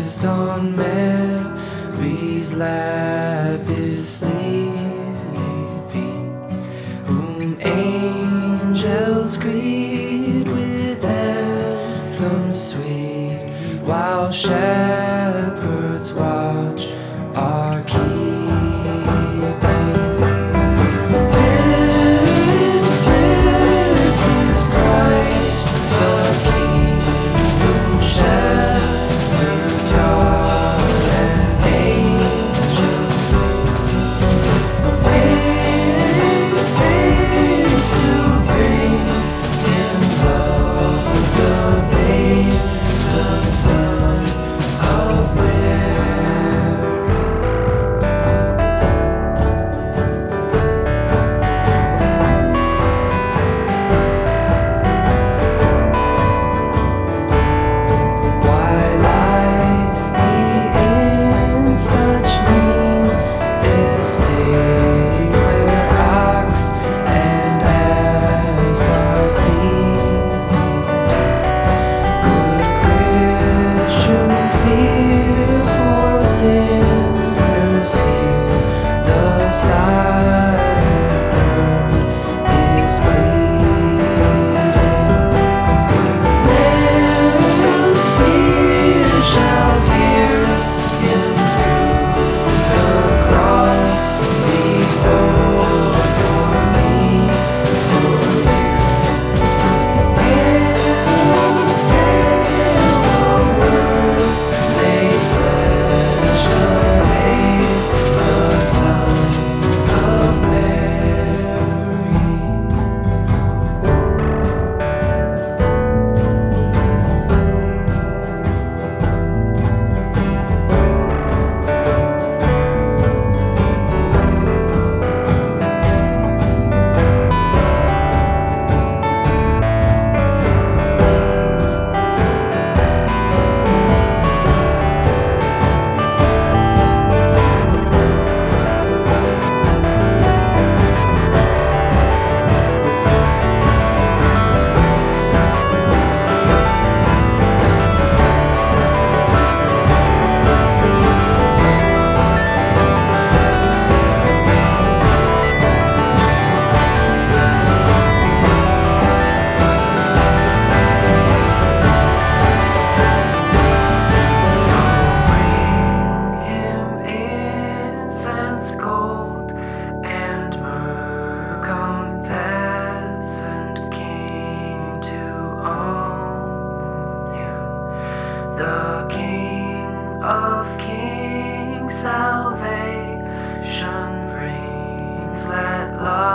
focused on Mary's lavishly weeping, whom angels greet with anthems sweet, while shepherds watch our keeping. This is Christ the King, whom shepherds guard and angels sing. Face to face to bring in love the babe, the Son of Mary. Why lies he in such mean estate, where ox and ass are feeding? Good Christian, fear for sinners here, the silent bird is bleeding. Nails spear shall pierce him through the cross, behold, for me, for you. Hail, hail, the Word made flesh, the babe, the Son of Mary. Him incense, gold, and myrrh, come peasant king to own him. The King of kings salvation brings, let love